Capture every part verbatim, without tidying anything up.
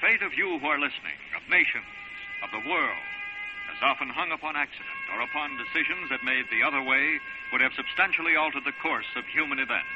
fate of you who are listening, of nations, of the world, has often hung upon accident or upon decisions that made the other way would have substantially altered the course of human events.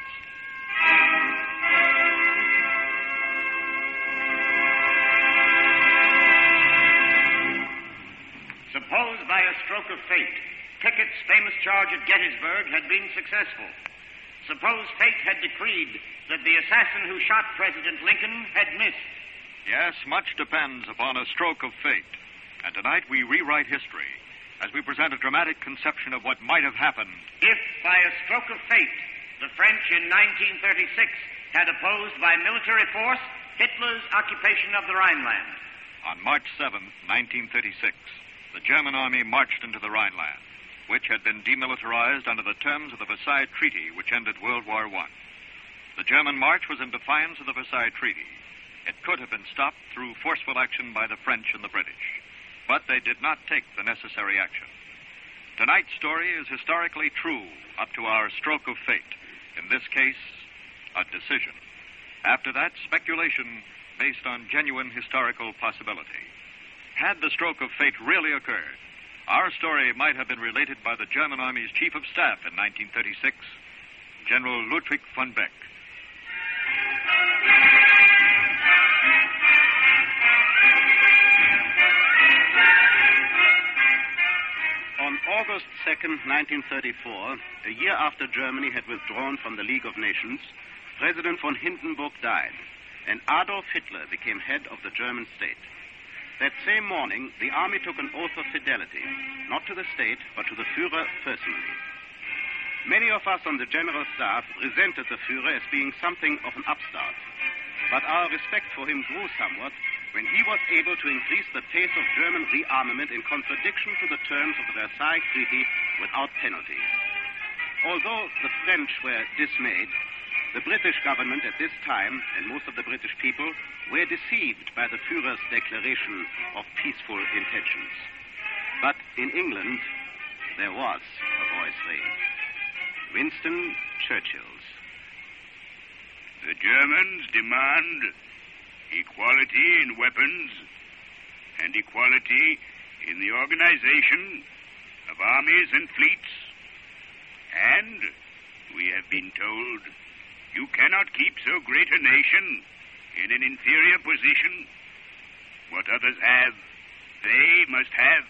Suppose by a stroke of fate, Pickett's famous charge at Gettysburg had been successful. Suppose fate had decreed that the assassin who shot President Lincoln had missed. Yes, much depends upon a stroke of fate. And tonight we rewrite history as we present a dramatic conception of what might have happened if, by a stroke of fate, the French in nineteen thirty-six had opposed by military force Hitler's occupation of the Rhineland. On March seventh, nineteen thirty-six, the German army marched into the Rhineland, which had been demilitarized under the terms of the Versailles Treaty, which ended World War One. The German march was in defiance of the Versailles Treaty. It could have been stopped through forceful action by the French and the British, but they did not take the necessary action. Tonight's story is historically true up to our stroke of fate. In this case, a decision. After that, speculation based on genuine historical possibility. Had the stroke of fate really occurred, our story might have been related by the German Army's Chief of Staff in nineteen thirty-six, General Ludwig von Beck. On August second, nineteen thirty-four, a year after Germany had withdrawn from the League of Nations, President von Hindenburg died, and Adolf Hitler became head of the German state. That same morning, the army took an oath of fidelity, not to the state, but to the Führer personally. Many of us on the General Staff resented the Führer as being something of an upstart, but our respect for him grew somewhat when he was able to increase the pace of German rearmament in contradiction to the terms of the Versailles Treaty without penalty. Although the French were dismayed, the British government at this time, and most of the British people, were deceived by the Führer's declaration of peaceful intentions. But in England, there was a voice raised. Winston Churchill's. The Germans demand equality in weapons and equality in the organization of armies and fleets. And we have been told you cannot keep so great a nation in an inferior position. What others have, they must have.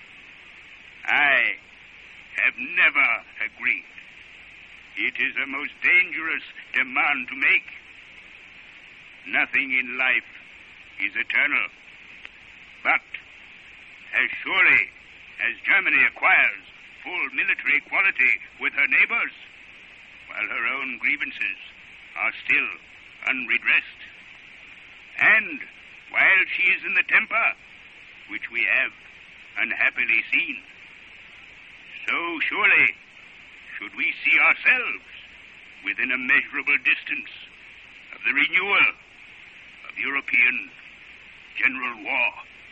I have never agreed. It is a most dangerous demand to make. Nothing in life is eternal. But as surely as Germany acquires full military equality with her neighbors, while her own grievances are still unredressed, and while she is in the temper which we have unhappily seen, so surely should we see ourselves within a measurable distance of the renewal of European general war.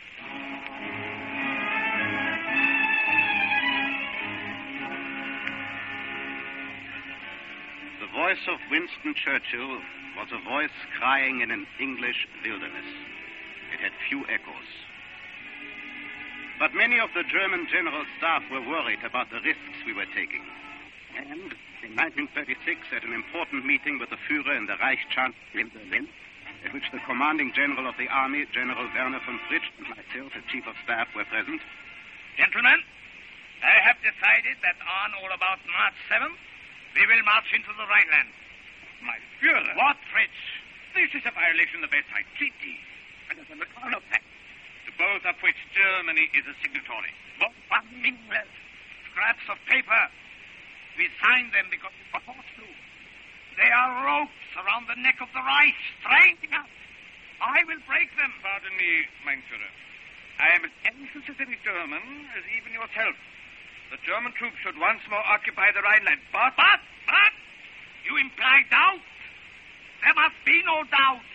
The voice of Winston Churchill was a voice crying in an English wilderness. It had few echoes. But many of the German general staff were worried about the risks we were taking. And in nineteen thirty-six, at an important meeting with the Führer in the Reichschancellor in Berlin, at which the commanding general of the army, General Werner von Fritsch, and myself, as Chief of Staff, were present. Gentlemen, I have decided that on or about March seventh, we will march into the Rhineland. My Führer! What, Fritz? This is a violation of the Versailles Treaty, and of the Locarno Pact, to both of which Germany is a signatory. Both are meaningless scraps of paper. We signed them because we were forced to. They are ropes around the neck of the Reich, straining us. I will break them. Pardon me, mein Führer. I am as anxiously German as even yourself. The German troops should once more occupy the Rhineland. But... But, but, you imply doubt. There must be no doubt.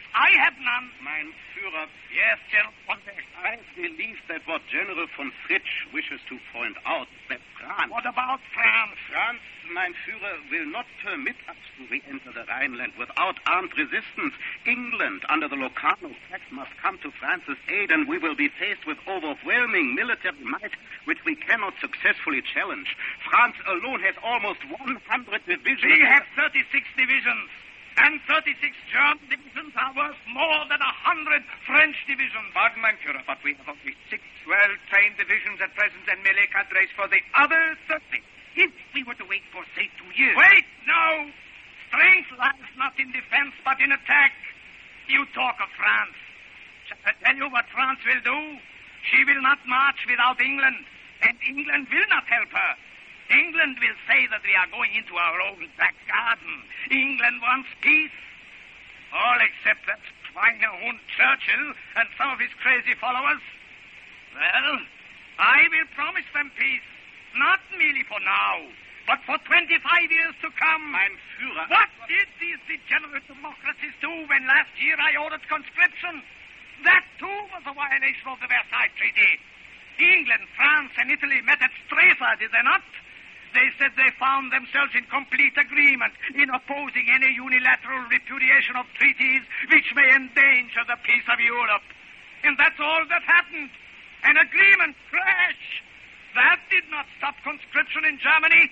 I have none. Mein Führer, Yes, General von Beck. I believe that what General von Fritsch wishes to point out, that France... What about France? France, mein Führer, will not permit us to re-enter the Rhineland without armed resistance. England, under the Locarno Pact, must come to France's aid, and we will be faced with overwhelming military might, which we cannot successfully challenge. France alone has almost one hundred divisions. We have thirty-six divisions, and thirty-six German divisions are worth more than a hundred French divisions. Pardon, mein Führer, but we have only six well-trained divisions at present and melee cadres for the other thirty. If we were to wait for, say, two years... Wait, no! Strength lies not in defense, but in attack. You talk of France. Shall I tell you what France will do? She will not march without England, and England will not help her. England will say that we are going into our own back garden. England wants peace. All except that Schweinehund Churchill and some of his crazy followers. Well, I will promise them peace. Not merely for now, but for twenty-five years to come. Mein Führer... What did these degenerate democracies do when last year I ordered conscription? That, too, was a violation of the Versailles Treaty. England, France, and Italy met at Stresa, did they not? They said they found themselves in complete agreement in opposing any unilateral repudiation of treaties which may endanger the peace of Europe. And that's all that happened. An agreement crashed. That did not stop conscription in Germany.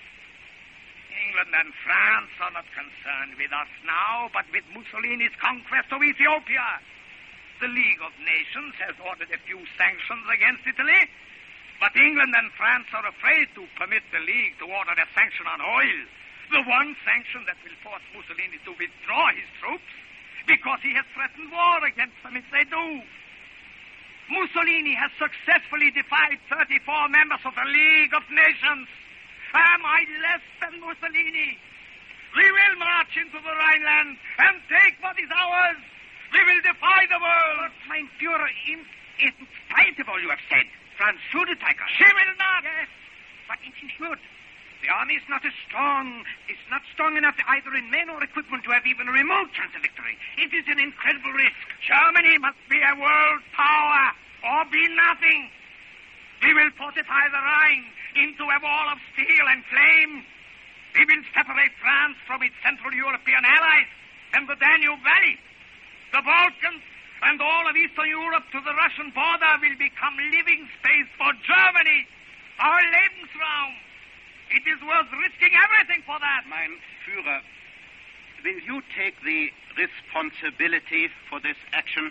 England and France are not concerned with us now, but with Mussolini's conquest of Ethiopia. The League of Nations has ordered a few sanctions against Italy, but England and France are afraid to permit the League to order a sanction on oil, the one sanction that will force Mussolini to withdraw his troops, because he has threatened war against them if they do. Mussolini has successfully defied thirty-four members of the League of Nations. Am I less than Mussolini? We will march into the Rhineland and take what is ours. We will defy the world. But, mein Führer, in, in spite of all you have said, France should attack us. She will not. Yes, but if she should, the army is not as strong, it's not strong enough either in men or equipment to have even a remote chance of victory. It is an incredible risk. Germany must be a world power or be nothing. We will fortify the Rhine into a wall of steel and flame. We will separate France from its Central European allies and the Danube Valley. The Balkans and all of Eastern Europe to the Russian border will become living space for Germany, our Lebensraum. It is worth risking everything for that. Mein Führer, will you take the responsibility for this action?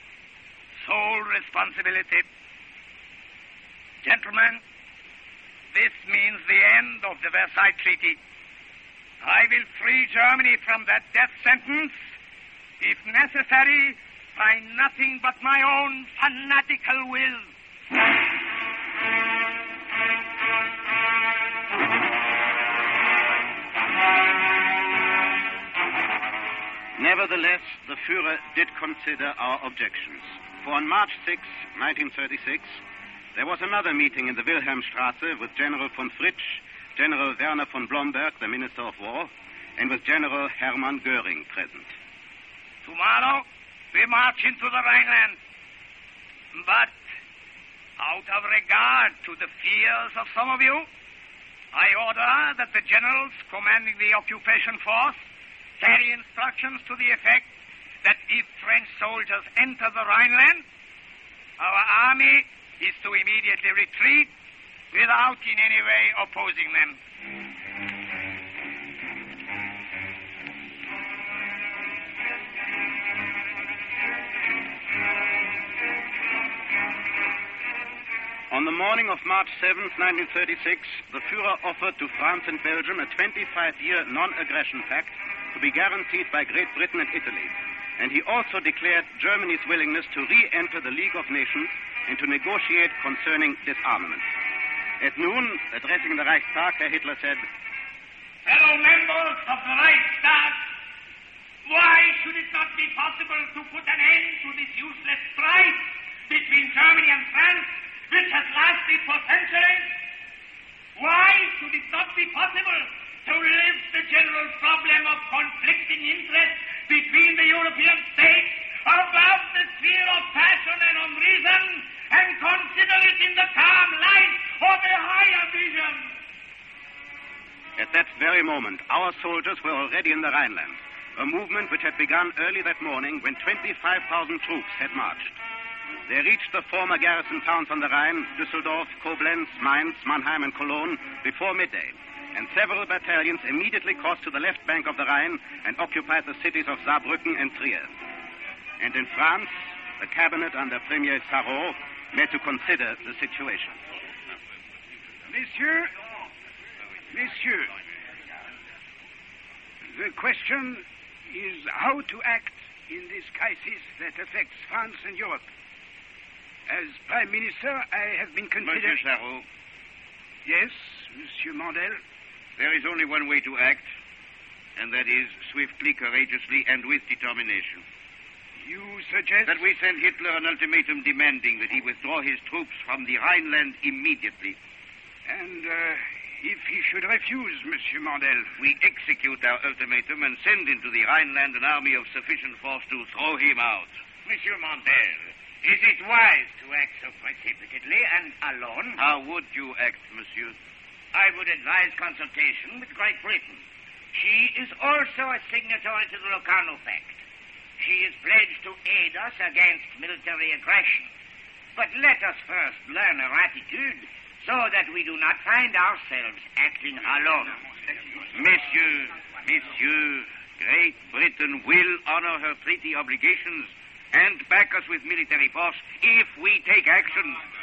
Sole responsibility. Gentlemen, this means the end of the Versailles Treaty. I will free Germany from that death sentence, if necessary, by nothing but my own fanatical will. Nevertheless, the Führer did consider our objections. For on March sixth, nineteen thirty-six, there was another meeting in the Wilhelmstrasse with General von Fritsch, General Werner von Blomberg, the Minister of War, and with General Hermann Göring present. Tomorrow, we march into the Rhineland. But, out of regard to the fears of some of you, I order that the generals commanding the occupation force carry instructions to the effect that if French soldiers enter the Rhineland, our army is to immediately retreat without in any way opposing them. On the morning of March seventh, nineteen thirty-six, the Führer offered to France and Belgium a twenty-five-year non-aggression pact to be guaranteed by Great Britain and Italy. And he also declared Germany's willingness to re-enter the League of Nations and to negotiate concerning disarmament. At noon, addressing the Reichstag, Herr Hitler said, Fellow members of the Reichstag, why should it not be possible to put an end to this useless strife between Germany and France, which has lasted for centuries? Why should it not be possible to lift the general problem of conflicting interests between the European states above the sphere of passion and of reason, and consider it in the calm light of a higher vision. At that very moment, our soldiers were already in the Rhineland, a movement which had begun early that morning when twenty-five thousand troops had marched. They reached the former garrison towns on the Rhine, Düsseldorf, Koblenz, Mainz, Mannheim, and Cologne, before midday, and several battalions immediately crossed to the left bank of the Rhine and occupied the cities of Saarbrücken and Trier. And in France, the cabinet under Premier Sarraut met to consider the situation. Monsieur, Monsieur, the question is how to act in this crisis that affects France and Europe. As Prime Minister, I have been considering... Monsieur Sarraut. Yes, Monsieur Mandel. There is only one way to act, and that is swiftly, courageously, and with determination. You suggest... That we send Hitler an ultimatum demanding that he withdraw his troops from the Rhineland immediately. And uh, if he should refuse, Monsieur Mandel... We execute our ultimatum and send into the Rhineland an army of sufficient force to throw him out. Monsieur Mandel, is it wise to act so precipitately and alone? How would you act, monsieur? I would advise consultation with Great Britain. She is also a signatory to the Locarno Pact. She is pledged to aid us against military aggression. But let us first learn her attitude so that we do not find ourselves acting alone. Monsieur, monsieur, Great Britain will honor her treaty obligations and back us with military force if we take action.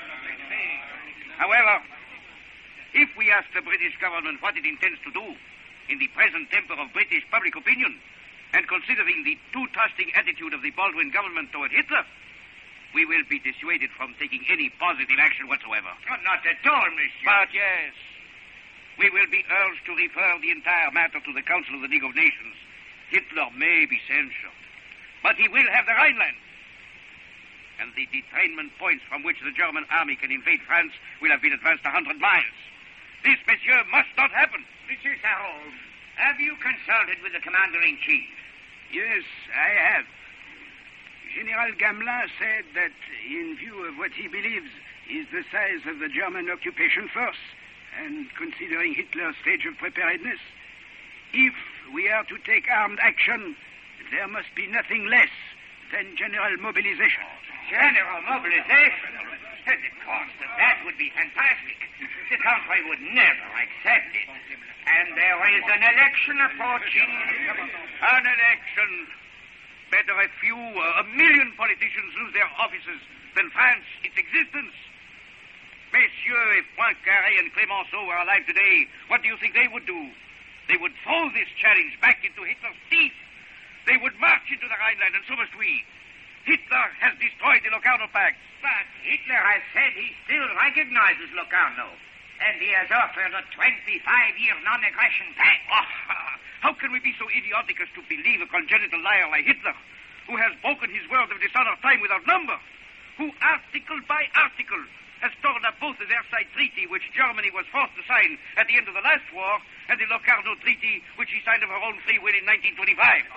However, if we ask the British government what it intends to do in the present temper of British public opinion, and considering the too-trusting attitude of the Baldwin government toward Hitler, we will be dissuaded from taking any positive action whatsoever. Oh, not at all, monsieur. But yes, we will be urged to refer the entire matter to the Council of the League of Nations. Hitler may be censured, but he will have the Rhineland. And the detrainment points from which the German army can invade France will have been advanced a hundred miles. This, monsieur, must not happen. Monsieur Sarraut, have you consulted with the Commander-in-Chief? Yes, I have. General Gamelin said that in view of what he believes is the size of the German occupation force, and considering Hitler's stage of preparedness, if we are to take armed action, there must be nothing less than general mobilization. General mobilization? The cost of that would be fantastic. The country would never accept it. And there is an election approaching. An election? Better a few, uh, a million politicians lose their offices than France its existence. Messieurs, if Poincaré and Clemenceau were alive today, what do you think they would do? They would throw this challenge back into Hitler's teeth. They would march into the Rhineland, and so must we. Hitler has destroyed the Locarno Pact. But Hitler has said he still recognizes Locarno, and he has offered a twenty-five-year non-aggression pact. Oh, how can we be so idiotic as to believe a congenital liar like Hitler, who has broken his word of dishonor time without number, who article by article has torn up both the Versailles Treaty, which Germany was forced to sign at the end of the last war, and the Locarno Treaty, which she signed of her own free will in nineteen twenty-five.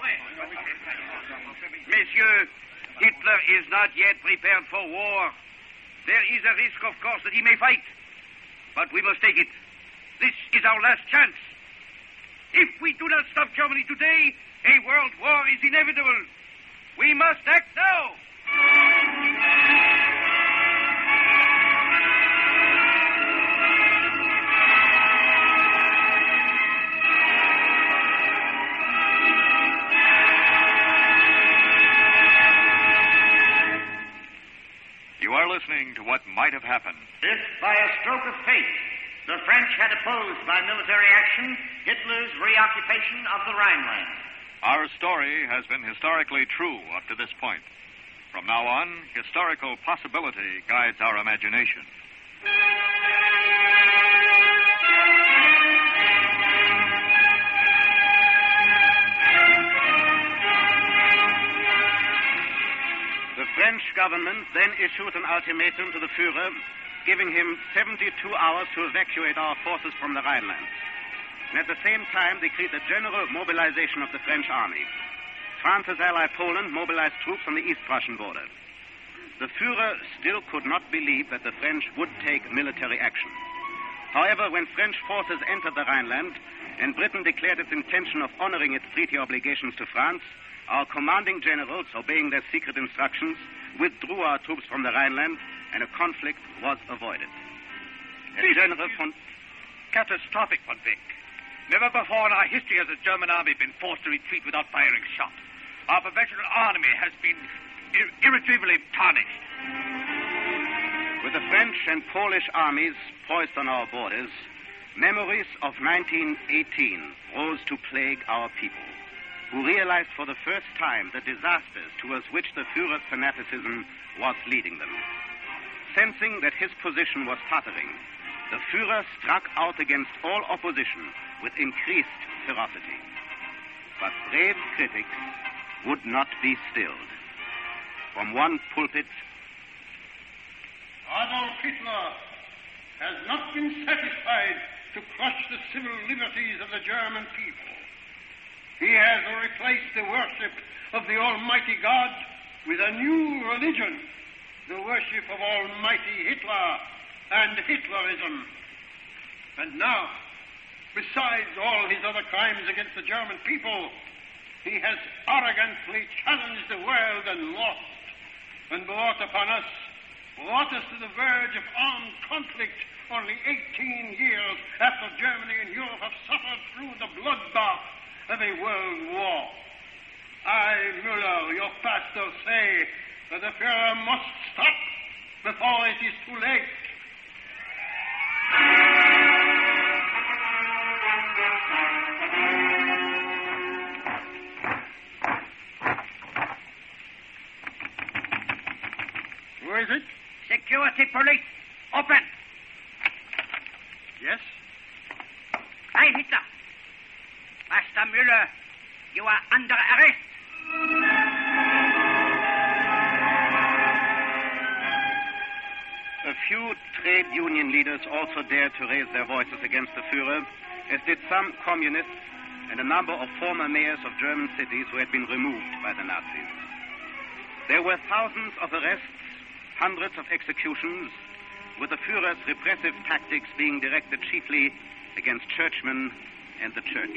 Messieurs, Hitler is not yet prepared for war. There is a risk, of course, that he may fight. But we must take it. This is our last chance. If we do not stop Germany today, a world war is inevitable. We must act now. You are listening to What Might Have Happened. If, by a stroke of fate, the French had opposed by military action Hitler's reoccupation of the Rhineland. Our story has been historically true up to this point. From now on, historical possibility guides our imagination. The French government then issued an ultimatum to the Führer, giving him seventy-two hours to evacuate our forces from the Rhineland, and at the same time decreed a general mobilization of the French army. France's ally Poland mobilized troops on the East Prussian border. The Führer still could not believe that the French would take military action. However, when French forces entered the Rhineland and Britain declared its intention of honoring its treaty obligations to France, our commanding generals, obeying their secret instructions, withdrew our troops from the Rhineland, and a conflict was avoided. This General von... Catastrophic, von Beck. Never before in our history has the German army been forced to retreat without firing a shot. Our professional army has been ir- irretrievably tarnished. With the French and Polish armies poised on our borders, memories of nineteen eighteen rose to plague our people, who realized for the first time the disasters towards which the Führer's fanaticism was leading them. Sensing that his position was tottering, the Führer struck out against all opposition with increased ferocity. But brave critics would not be stilled. From one pulpit, Adolf Hitler has not been satisfied to crush the civil liberties of the German people. He has replaced the worship of the Almighty God with a new religion, the worship of Almighty Hitler and Hitlerism. And now, besides all his other crimes against the German people, he has arrogantly challenged the world and lost, and brought upon us, brought us to the verge of armed conflict only eighteen years after Germany and Europe have suffered through the bloodbath of a world war. I, Müller, your pastor, say that the Führer must stop before it is too late. Who is it? Security police. Open. Yes? Heil Hitler. Master Müller, you are under arrest. A few trade union leaders also dared to raise their voices against the Führer, as did some communists and a number of former mayors of German cities who had been removed by the Nazis. There were thousands of arrests, hundreds of executions, with the Führer's repressive tactics being directed chiefly against churchmen and the church.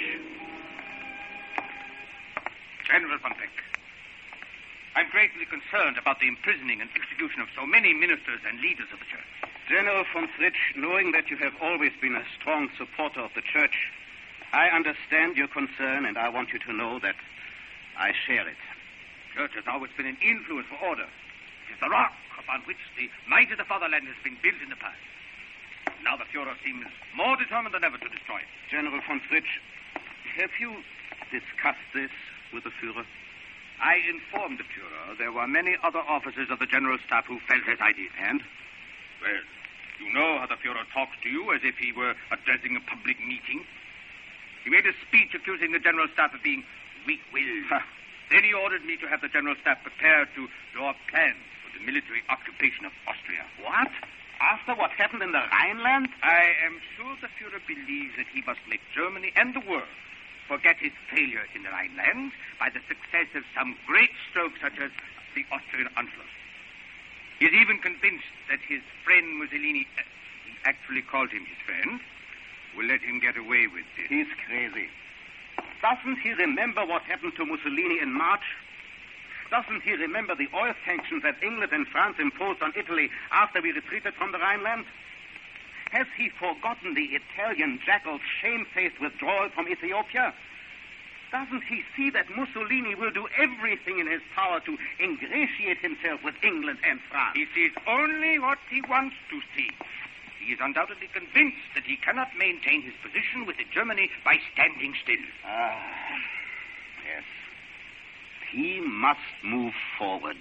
General von Beck, I'm greatly concerned about the imprisoning and execution of so many ministers and leaders of the church. General von Fritsch, knowing that you have always been a strong supporter of the church, I understand your concern, and I want you to know that I share it. The church has always been an influence for order. It is the rock upon which the might of the fatherland has been built in the past. Now the Führer seems more determined than ever to destroy it. General von Fritsch, have you discussed this with the Führer? I informed the Führer there were many other officers of the General Staff who felt his ideas. And? Well, you know how the Führer talks to you as if he were addressing a public meeting. He made a speech accusing the General Staff of being weak-willed. Huh. Then he ordered me to have the General Staff prepared to draw plans for the military occupation of Austria. What? After what happened in the Rhineland? I am sure the Führer believes that he must make Germany and the world forget his failure in the Rhineland by the success of some great stroke such as the Austrian Anschluss. He is even convinced that his friend Mussolini, uh, he actually called him his friend, will let him get away with this. He's crazy. Doesn't he remember what happened to Mussolini in March? Doesn't he remember the oil sanctions that England and France imposed on Italy after we retreated from the Rhineland? Has he forgotten the Italian jackal's shamefaced withdrawal from Ethiopia? Doesn't he see that Mussolini will do everything in his power to ingratiate himself with England and France? He sees only what he wants to see. He is undoubtedly convinced that he cannot maintain his position within Germany by standing still. Ah, yes. He must move forward,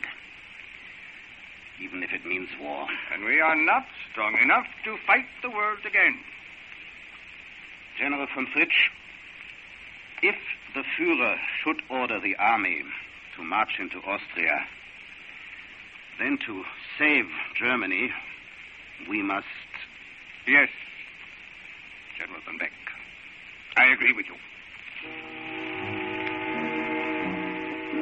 even if it means war. And we are not strong enough to fight the world again. General von Fritsch, if the Führer should order the army to march into Austria, then to save Germany, we must... Yes, General von Beck. I agree with you.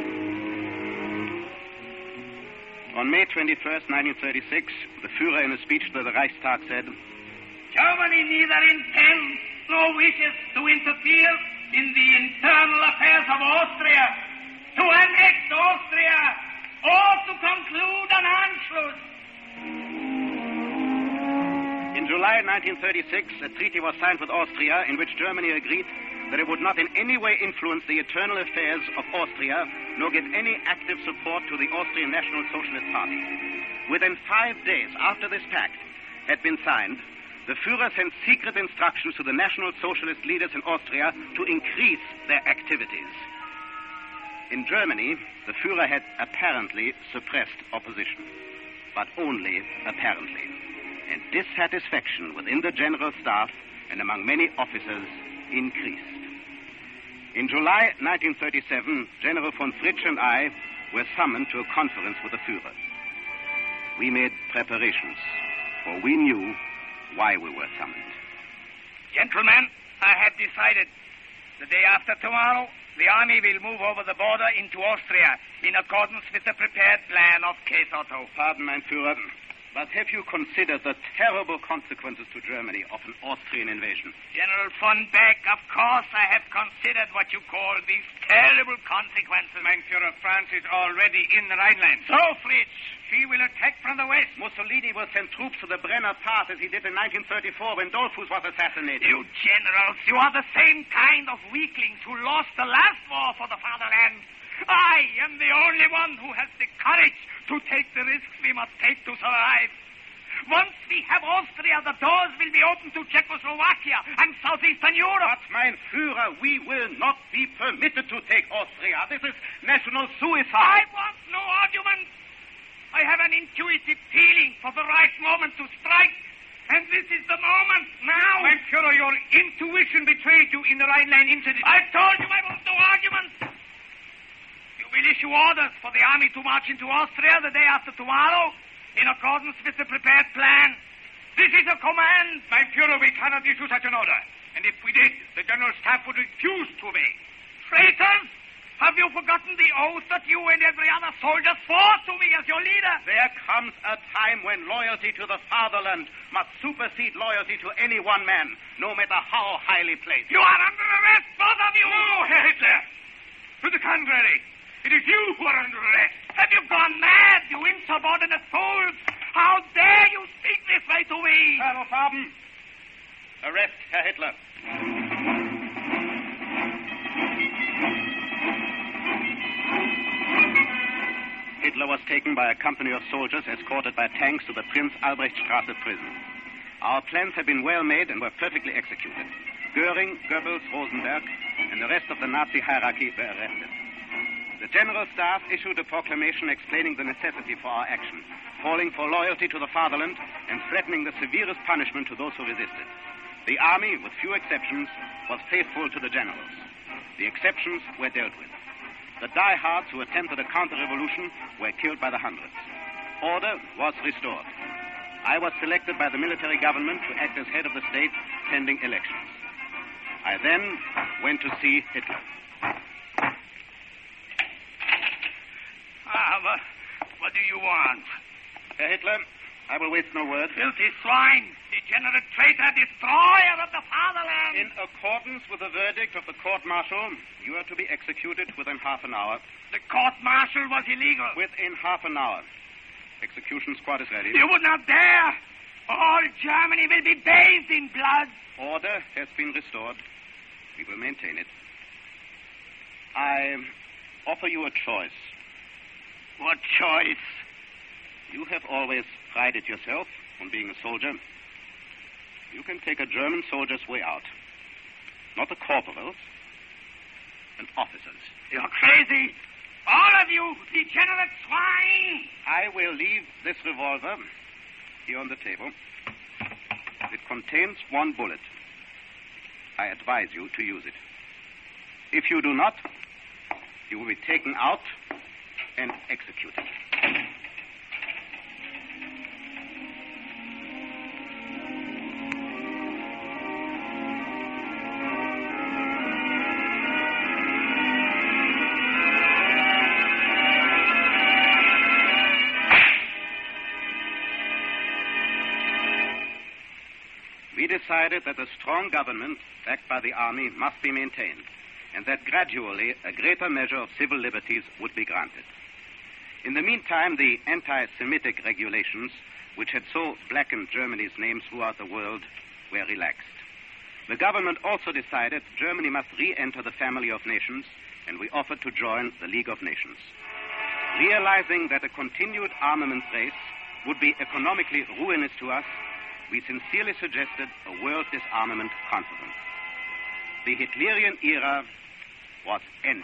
On May twenty-first, nineteen thirty-six, the Führer in a speech to the Reichstag said, Germany neither intends nor wishes to interfere in the internal affairs of Austria, to annex Austria, or to conclude an Anschluss. In July nineteen thirty-six, a treaty was signed with Austria in which Germany agreed that it would not in any way influence the internal affairs of Austria, nor give any active support to the Austrian National Socialist Party. Within five days after this pact had been signed, the Führer sent secret instructions to the National Socialist leaders in Austria to increase their activities. In Germany, the Führer had apparently suppressed opposition, but only apparently. And dissatisfaction within the General Staff and among many officers increased. In July nineteen thirty-seven, General von Fritsch and I were summoned to a conference with the Führer. We made preparations, for we knew why we were summoned. Gentlemen, I have decided the day after tomorrow, the army will move over the border into Austria in accordance with the prepared plan of Case Otto. Pardon, mein Führer, but have you considered the terrible consequences to Germany of an Austrian invasion? General von Beck, of course I have considered what you call these terrible consequences. Mein Führer, France is already in the Rhineland. So, Fritz, she will attack from the west. Mussolini will send troops to the Brenner Pass as he did in nineteen thirty-four when Dollfuss was assassinated. You generals, you are the same kind of weaklings who lost the last war for the fatherland. I am the only one who has the courage to take the risks we must take to survive. Once we have Austria, the doors will be open to Czechoslovakia and southeastern Europe. But, mein Führer, we will not be permitted to take Austria. This is national suicide. I want no arguments. I have an intuitive feeling for the right moment to strike, and this is the moment now. Mein Führer, your intuition betrayed you in the Rhineland incident. I've told you I want no arguments. You will issue orders for the army to march into Austria the day after tomorrow, in accordance with the prepared plan. This is a command. Mein Führer, we cannot issue such an order. And if we did, the General Staff would refuse to obey. Traitors! Have you forgotten the oath that you and every other soldier swore to me as your leader? There comes a time when loyalty to the fatherland must supersede loyalty to any one man, no matter how highly placed. You are under arrest, both of you! No, Herr Hitler! To the contrary. It is you who are under arrest. Have you gone mad, you insubordinate fools? How dare you speak this way to me? Colonel Farben, arrest Herr Hitler. Hitler was taken by a company of soldiers escorted by tanks to the Prinz Albrechtstraße prison. Our plans had been well made and were perfectly executed. Goering, Goebbels, Rosenberg, and the rest of the Nazi hierarchy were arrested. The General Staff issued a proclamation explaining the necessity for our action, calling for loyalty to the fatherland and threatening the severest punishment to those who resisted. The army, with few exceptions, was faithful to the generals. The exceptions were dealt with. The diehards who attempted a counter-revolution were killed by the hundreds. Order was restored. I was selected by the military government to act as head of the state pending elections. I then went to see Hitler. Ah, what, what do you want? Herr Hitler, I will waste no word. Filthy swine, degenerate traitor, destroyer of the fatherland. In accordance with the verdict of the court-martial, you are to be executed within half an hour. The court-martial was illegal. Within half an hour. Execution squad is ready. You would not dare. All Germany will be bathed in blood. Order has been restored. We will maintain it. I offer you a choice. What choice? You have always prided yourself on being a soldier. You can take a German soldier's way out. Not the corporals, and officers. You're crazy. All of you, degenerate swine. I will leave this revolver here on the table. It contains one bullet. I advise you to use it. If you do not, you will be taken out and executed. decided that a strong government, backed by the army, must be maintained, and that gradually a greater measure of civil liberties would be granted. In the meantime, the anti-Semitic regulations, which had so blackened Germany's name throughout the world, were relaxed. The government also decided Germany must re-enter the family of nations, and we offered to join the League of Nations. Realizing that a continued armaments race would be economically ruinous to us, we sincerely suggested a world disarmament conference. The Hitlerian era was ended.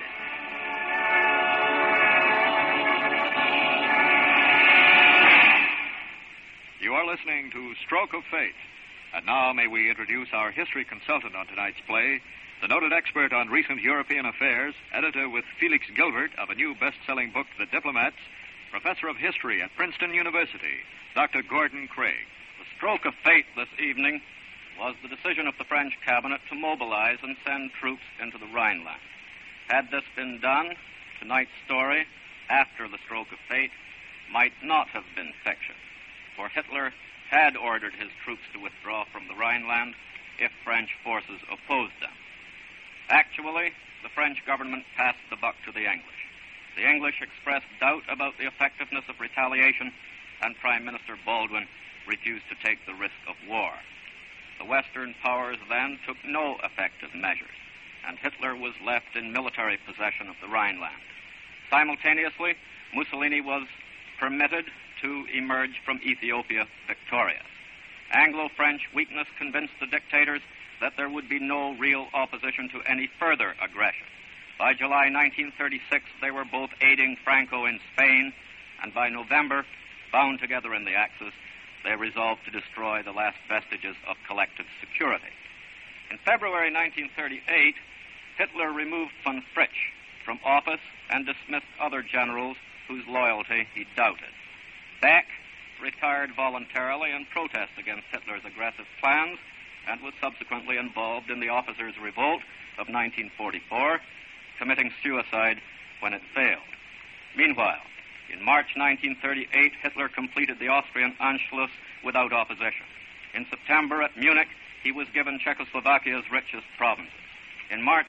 You are listening to Stroke of Fate. And now may we introduce our history consultant on tonight's play, the noted expert on recent European affairs, editor with Felix Gilbert of a new best-selling book, The Diplomats, professor of history at Princeton University, Doctor Gordon Craig. The stroke of fate this evening was the decision of the French cabinet to mobilize and send troops into the Rhineland. Had this been done, tonight's story, after the stroke of fate, might not have been fiction, for Hitler had ordered his troops to withdraw from the Rhineland if French forces opposed them. Actually, the French government passed the buck to the English. The English expressed doubt about the effectiveness of retaliation, and Prime Minister Baldwin refused to take the risk of war. The Western powers then took no effective measures, and Hitler was left in military possession of the Rhineland. Simultaneously, Mussolini was permitted to emerge from Ethiopia victorious. Anglo-French weakness convinced the dictators that there would be no real opposition to any further aggression. By July nineteen thirty-six, they were both aiding Franco in Spain, and by November, bound together in the Axis, they resolved to destroy the last vestiges of collective security. In February nineteen thirty-eight, Hitler removed von Fritsch from office and dismissed other generals whose loyalty he doubted. Beck retired voluntarily in protest against Hitler's aggressive plans and was subsequently involved in the officers' revolt of nineteen forty-four, committing suicide when it failed. Meanwhile, in March nineteen thirty-eight, Hitler completed the Austrian Anschluss without opposition. In September at Munich, he was given Czechoslovakia's richest provinces. In March